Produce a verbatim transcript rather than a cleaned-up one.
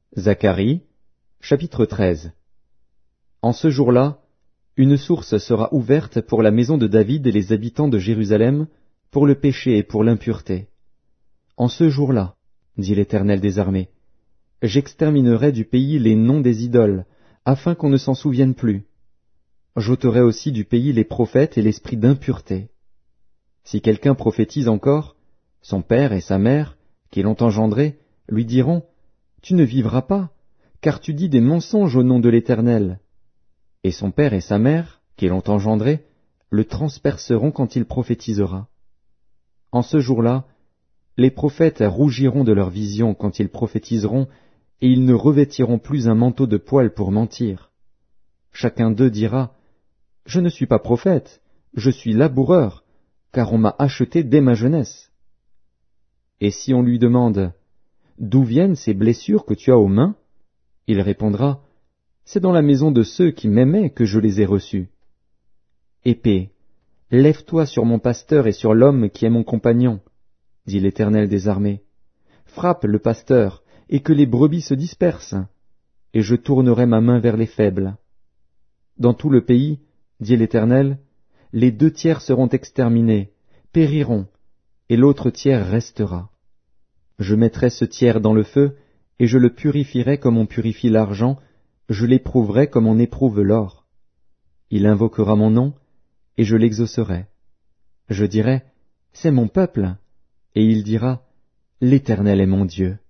Zacharie, chapitre treize. En ce jour-là, une source sera ouverte pour la maison de David et les habitants de Jérusalem, pour le péché et pour l'impureté. En ce jour-là, dit l'Éternel des armées, j'exterminerai du pays les noms des idoles, afin qu'on ne s'en souvienne plus. J'ôterai aussi du pays les prophètes et l'esprit d'impureté. Si quelqu'un prophétise encore, son père et sa mère, qui l'ont engendré, lui diront, « Tu ne vivras pas, car tu dis des mensonges au nom de l'Éternel. » Et son père et sa mère, qui l'ont engendré, le transperceront quand il prophétisera. En ce jour-là, les prophètes rougiront de leurs visions quand ils prophétiseront, et ils ne revêtiront plus un manteau de poil pour mentir. Chacun d'eux dira, « Je ne suis pas prophète, je suis laboureur, car on m'a acheté dès ma jeunesse. » Et si on lui demande, « D'où viennent ces blessures que tu as aux mains ?» il répondra, « C'est dans la maison de ceux qui m'aimaient que je les ai reçues. » Épée, lève-toi sur mon pasteur et sur l'homme qui est mon compagnon, dit l'Éternel des armées. Frappe le pasteur, et que les brebis se dispersent, et je tournerai ma main vers les faibles. Dans tout le pays, dit l'Éternel, les deux tiers seront exterminés, périront, et l'autre tiers restera. Je mettrai ce tiers dans le feu, et je le purifierai comme on purifie l'argent, je l'éprouverai comme on éprouve l'or. Il invoquera mon nom, et je l'exaucerai. Je dirai, c'est mon peuple, et il dira, l'Éternel est mon Dieu.